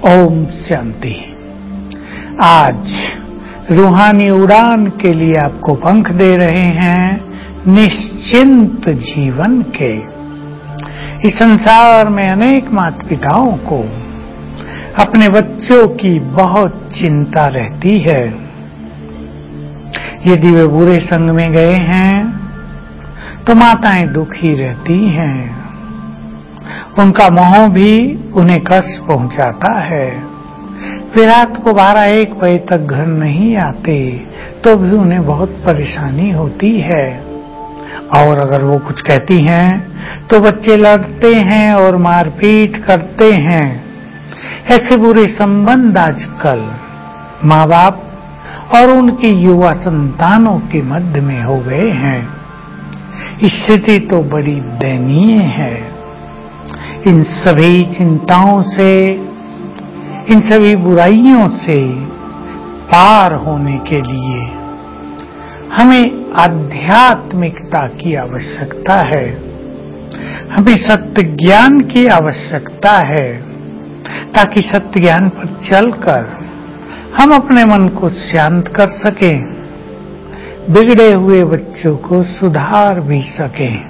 ओम शांति। आज रूहानी उड़ान के लिए आपको पंख दे रहे हैं निश्चिंत जीवन के। इस संसार में अनेक माता पिताओं को अपने बच्चों की बहुत चिंता रहती है। यदि वे बुरे संग में गए हैं तो माताएं दुखी रहती हैं। उनका मोह भी उन्हें कष्ट पहुंचाता है। वे रात को 12-1 बजे तक घर नहीं आते तो भी उन्हें बहुत परेशानी होती है। और अगर वो कुछ कहती हैं तो बच्चे लड़ते हैं और मारपीट करते हैं। ऐसे बुरे संबंध आजकल माँ बाप और उनकी युवा संतानों के मध्य में हो गए हैं। स्थिति तो बड़ी दयनीय है। इन सभी चिंताओं से, इन सभी बुराइयों से पार होने के लिए हमें आध्यात्मिकता की आवश्यकता है। हमें सत्य ज्ञान की आवश्यकता है, ताकि सत्य ज्ञान पर चलकर हम अपने मन को शांत कर सकें, बिगड़े हुए बच्चों को सुधार भी सकें।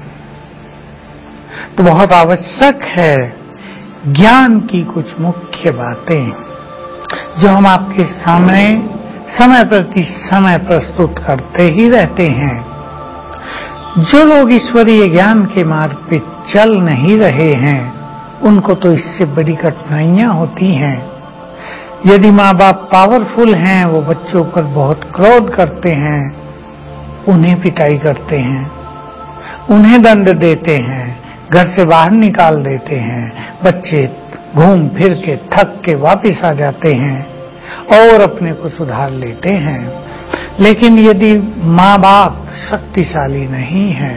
तो बहुत आवश्यक है ज्ञान की कुछ मुख्य बातें जो हम आपके सामने समय प्रति समय प्रस्तुत करते ही रहते हैं। जो लोग ईश्वरीय ज्ञान के मार्ग पे चल नहीं रहे हैं उनको तो इससे बड़ी कठिनाइयां होती हैं। यदि माँ बाप पावरफुल हैं, वो बच्चों पर बहुत क्रोध करते हैं, उन्हें पिटाई करते हैं, उन्हें दंड देते हैं, घर से बाहर निकाल देते हैं। बच्चे घूम फिर के थक के वापस आ जाते हैं और अपने को सुधार लेते हैं। लेकिन यदि माँ बाप शक्तिशाली नहीं हैं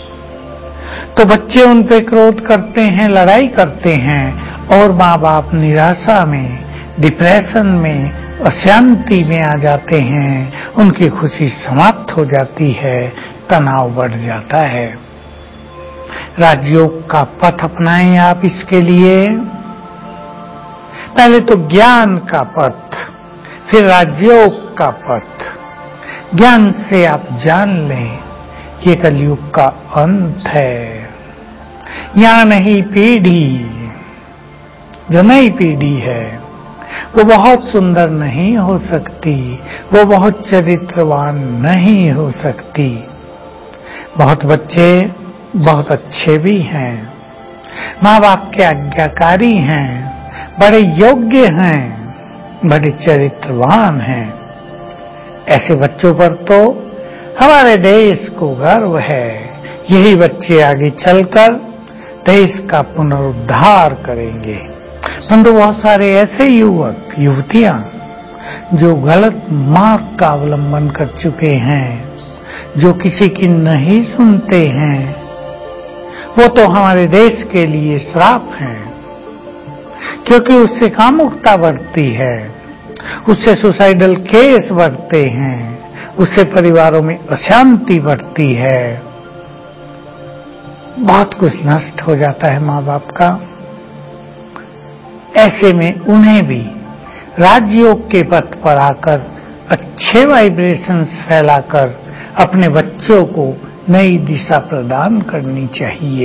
तो बच्चे उन पे क्रोध करते हैं, लड़ाई करते हैं और माँ बाप निराशा में, डिप्रेशन में, अशांति में आ जाते हैं। उनकी खुशी समाप्त हो जाती है, तनाव बढ़ जाता है। राजयोग का पथ अपनाएं आप इसके लिए। पहले तो ज्ञान का पथ, फिर राजयोग का पथ। ज्ञान से आप जान लें कि कलयुग का अंत है। यहाँ नई पीढ़ी, जो नई पीढ़ी है वो बहुत सुंदर नहीं हो सकती, वो बहुत चरित्रवान नहीं हो सकती। बहुत बच्चे बहुत अच्छे भी हैं, माँ बाप के आज्ञाकारी हैं, बड़े योग्य हैं, बड़े चरित्रवान हैं। ऐसे बच्चों पर तो हमारे देश को गर्व है। यही बच्चे आगे चलकर देश का पुनरुद्धार करेंगे। परंतु बहुत सारे ऐसे युवक युवतियां जो गलत मार्ग का अवलंबन कर चुके हैं, जो किसी की नहीं सुनते हैं, वो तो हमारे देश के लिए श्राप है। क्योंकि उससे कामुकता बढ़ती है, उससे सुसाइडल केस बढ़ते हैं, उससे परिवारों में अशांति बढ़ती है, बहुत कुछ नष्ट हो जाता है माँ बाप का। ऐसे में उन्हें भी राजयोग के पथ पर आकर अच्छे वाइब्रेशंस फैलाकर अपने बच्चों को नई दिशा प्रदान करनी चाहिए।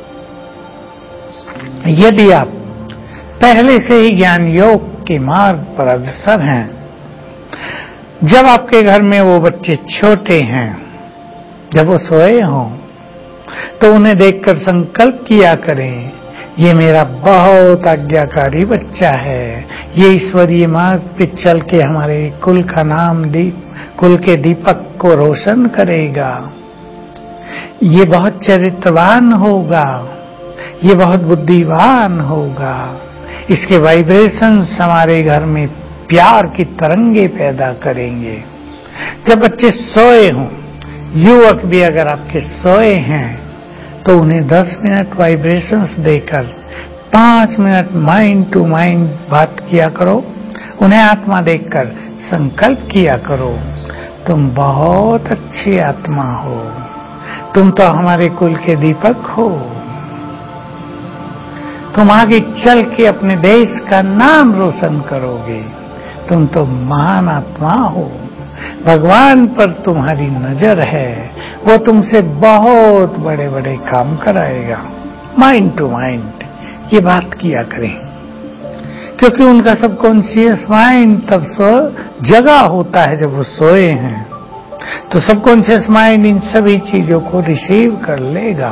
यदि आप पहले से ही ज्ञान योग के मार्ग पर अग्रसर हैं, जब आपके घर में वो बच्चे छोटे हैं, जब वो सोए हों, तो उन्हें देखकर संकल्प किया करें, ये मेरा बहुत आज्ञाकारी बच्चा है, ये ईश्वरीय मार्ग पे चल के हमारे कुल का नाम, कुल के दीपक को रोशन करेगा, ये बहुत चरित्रवान होगा, ये बहुत बुद्धिमान होगा। इसके वाइब्रेशंस हमारे घर में प्यार की तरंगे पैदा करेंगे। जब बच्चे सोए हों, युवक भी अगर आपके सोए हैं तो उन्हें 10 मिनट वाइब्रेशंस देकर 5 मिनट माइंड टू माइंड बात किया करो। उन्हें आत्मा देखकर संकल्प किया करो, तुम बहुत अच्छी आत्मा हो, तुम तो हमारे कुल के दीपक हो। तुम आगे चल के अपने देश का नाम रोशन करोगे। तुम तो महान आत्मा हो, भगवान पर तुम्हारी नजर है, वो तुमसे बहुत बड़े बड़े काम कराएगा। माइंड टू माइंड ये बात किया करें, क्योंकि उनका सबकॉन्शियस माइंड तब जगा होता है जब वो सोए हैं, तो सबकॉन्शियस माइंड इन सभी चीजों को रिसीव कर लेगा।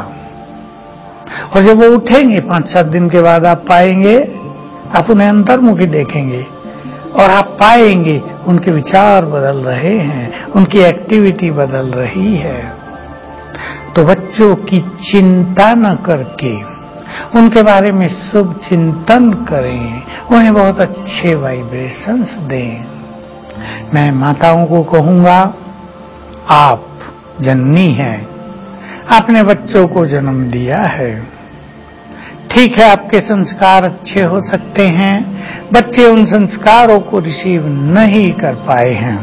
और जब वो उठेंगे 5-7 दिन के बाद आप पाएंगे, आप उन्हें अंतर्मुखी देखेंगे और आप पाएंगे उनके विचार बदल रहे हैं, उनकी एक्टिविटी बदल रही है। तो बच्चों की चिंता न करके उनके बारे में शुभ चिंतन करें, उन्हें बहुत अच्छे वाइब्रेशंस दें। मैं माताओं को कहूंगा, आप जननी हैं, आपने बच्चों को जन्म दिया है। ठीक है, आपके संस्कार अच्छे हो सकते हैं, बच्चे उन संस्कारों को रिसीव नहीं कर पाए हैं।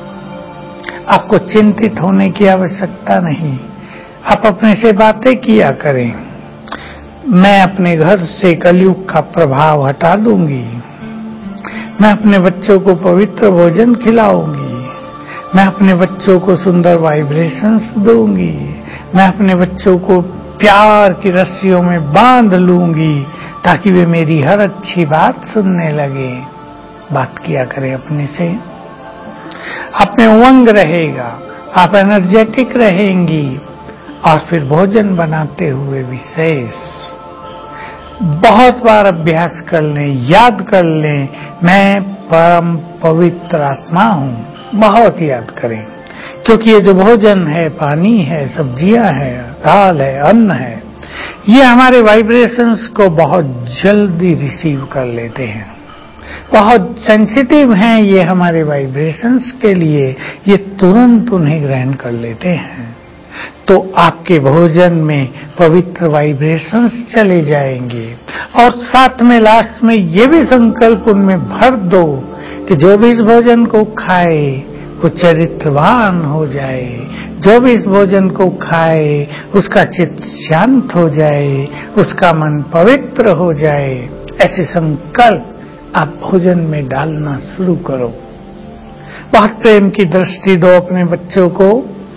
आपको चिंतित होने की आवश्यकता नहीं, आप अपने से बातें किया करें। मैं अपने घर से कलयुग का प्रभाव हटा दूंगी, मैं अपने बच्चों को पवित्र भोजन खिलाऊंगी, मैं अपने बच्चों को सुंदर वाइब्रेशंस दूंगी, मैं अपने बच्चों को प्यार की रस्सियों में बांध लूंगी ताकि वे मेरी हर अच्छी बात सुनने लगे। बात किया करें अपने से, आप में उमंग रहेगा, आप एनर्जेटिक रहेंगी। और फिर भोजन बनाते हुए विशेष बहुत बार अभ्यास कर लें, याद कर लें, मैं परम पवित्र आत्मा हूं। बहुत याद करें, क्योंकि ये जो भोजन है, पानी है, सब्जियां हैं, दाल है, अन्न है, ये हमारे वाइब्रेशंस को बहुत जल्दी रिसीव कर लेते हैं, बहुत सेंसिटिव हैं ये हमारे वाइब्रेशंस के लिए, ये तुरंत उन्हें ग्रहण कर लेते हैं। तो आपके भोजन में पवित्र वाइब्रेशंस चले जाएंगे। और साथ में लास्ट में ये भी संकल्प उनमें भर दो कि जो भी इस भोजन को खाए वो चरित्रवान हो जाए, जो भी इस भोजन को खाए उसका चित्त शांत हो जाए, उसका मन पवित्र हो जाए। ऐसे संकल्प आप भोजन में डालना शुरू करो। बहुत प्रेम की दृष्टि दो, अपने बच्चों को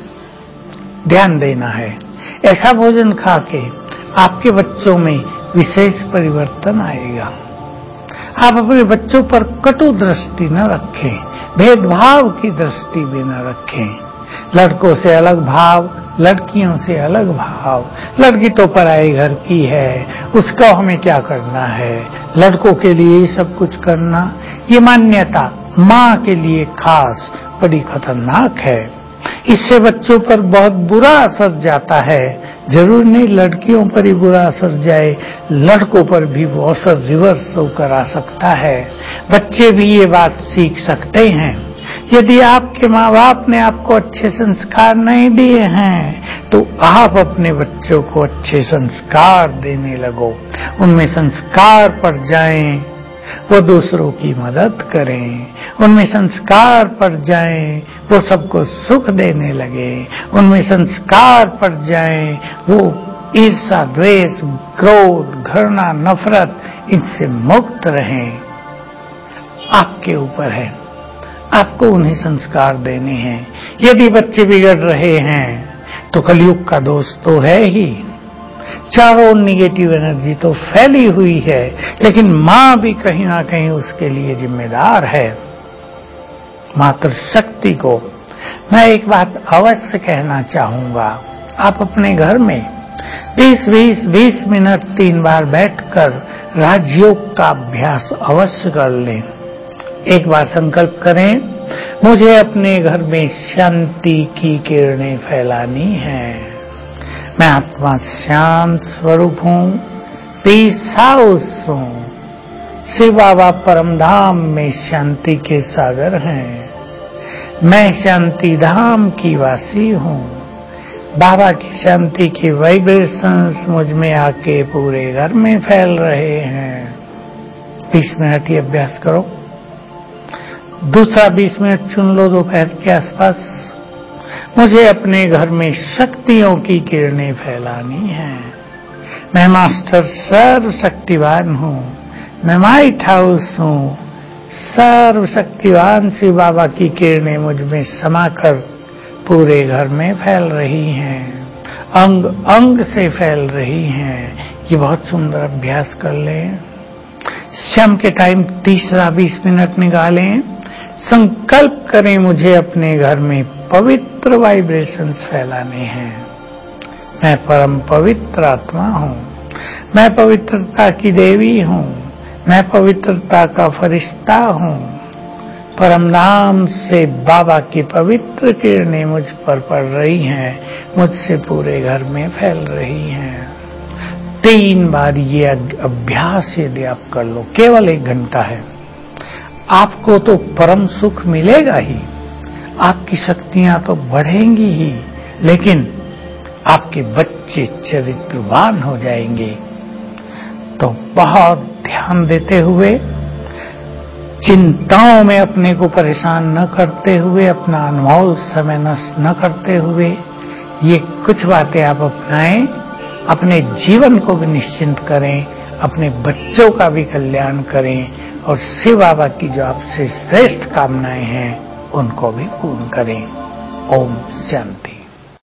ध्यान देना है। ऐसा भोजन खा के आपके बच्चों में विशेष परिवर्तन आएगा। आप अपने बच्चों पर कटु दृष्टि न रखें, भेदभाव की दृष्टि भी न रखें। लड़कों से अलग भाव, लड़कियों से अलग भाव। लड़की तो पराए घर की है, उसका हमें क्या करना है, लड़कों के लिए ही सब कुछ करना, ये मान्यता माँ के लिए खास बड़ी खतरनाक है। इससे बच्चों पर बहुत बुरा असर जाता है। जरूर नहीं लड़कियों पर ही बुरा असर जाए, लड़कों पर भी वो असर रिवर्स होकर आ सकता है। बच्चे भी ये बात सीख सकते हैं। यदि आपके माँ बाप ने आपको अच्छे संस्कार नहीं दिए हैं तो आप अपने बच्चों को अच्छे संस्कार देने लगो, उनमें संस्कार पड़ जाएं, वो दूसरों की मदद करें, उनमें संस्कार पड़ जाएं, वो सबको सुख देने लगे, उनमें संस्कार पड़ जाएं, वो ईर्ष्या, द्वेष, क्रोध, घृणा, नफरत इनसे मुक्त रहें। आपके ऊपर है, आपको उन्हें संस्कार देने हैं। यदि बच्चे बिगड़ रहे हैं तो कलयुग का दोष तो है ही, चारों नेगेटिव एनर्जी तो फैली हुई है, लेकिन माँ भी कहीं ना कहीं उसके लिए जिम्मेदार है। मातृशक्ति को मैं एक बात अवश्य कहना चाहूंगा, आप अपने घर में 20 मिनट 3 बार बैठकर राजयोग का अभ्यास अवश्य कर लें। एक बार संकल्प करें, मुझे अपने घर में शांति की किरणें फैलानी है। मैं आत्मा शांत स्वरूप हूँ, पीस हाउस हूँ। शिव बाबा परमधाम में शांति के सागर हैं। मैं शांति धाम की वासी हूँ। बाबा की शांति की वाइब्रेशंस मुझ में आके पूरे घर में फैल रहे हैं। 20 मिनट ये अभ्यास करो। दूसरा 20 मिनट चुन लो दोपहर के आसपास। मुझे अपने घर में शक्तियों की किरणें फैलानी हैं। मैं मास्टर सर्वशक्तिवान हूँ, मैं लाइट हाउस हूँ। सर्वशक्तिवान शिव बाबा की किरणें मुझ में समाकर पूरे घर में फैल रही हैं, अंग अंग से फैल रही हैं। ये बहुत सुंदर अभ्यास कर लें। शाम के टाइम 30-20 मिनट निकालें, संकल्प करें मुझे अपने घर में पवित्र वाइब्रेशंस फैलाने हैं। मैं परम पवित्र आत्मा हूँ, मैं पवित्रता की देवी हूँ, मैं पवित्रता का फरिश्ता हूँ। परम नाम से बाबा की पवित्र किरणें मुझ पर पड़ रही हैं, मुझसे पूरे घर में फैल रही हैं। 3 बार ये अभ्यास यदि आप कर लो, केवल 1 घंटा है, आपको तो परम सुख मिलेगा ही, आपकी शक्तियां तो बढ़ेंगी ही, लेकिन आपके बच्चे चरित्रवान हो जाएंगे। तो बहुत ध्यान देते हुए, चिंताओं में अपने को परेशान न करते हुए, अपना अनमोल समय नष्ट न करते हुए, ये कुछ बातें आप अपनाएं, अपने जीवन को भी निश्चिंत करें, अपने बच्चों का भी कल्याण करें और शिव बाबा की जो आपसे श्रेष्ठ कामनाएं हैं उनको भी पूर्ण करें। ओम शांति।